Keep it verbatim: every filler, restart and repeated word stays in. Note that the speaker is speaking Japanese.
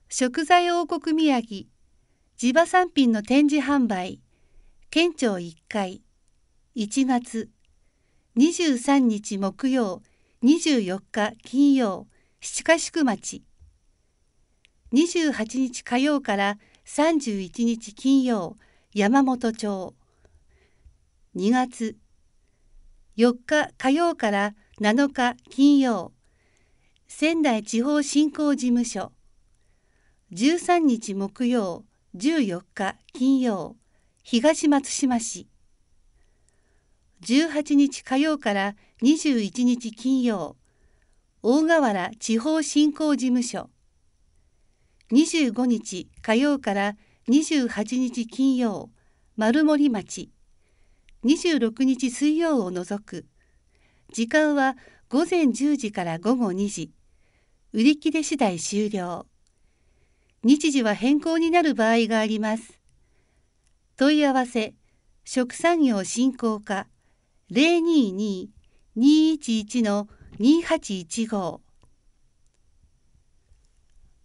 食材王国宮城、地場産品の展示販売、県庁いっかい、いちがつ、にじゅうさんにち木曜、にじゅうよっか金曜、七ヶ宿町。にじゅうはちにち火曜からさんじゅういちにち金曜、山本町。にがつ、よっか火曜からなのか金曜、仙台地方振興事務所。じゅうさんにち木曜、じゅうよっか金曜、東松島市。じゅうはちにち火曜からにじゅういちにち金曜、大河原地方振興事務所。にじゅうごにち火曜からにじゅうはちにち金曜、丸森町。にじゅうろくにち水曜を除く。時間はごぜんじゅうじからごごにじ。売り切れ次第終了。日時は変更になる場合があります。問い合わせ、食産業振興課 ゼロにーにー にーいちいち のにーはちいちご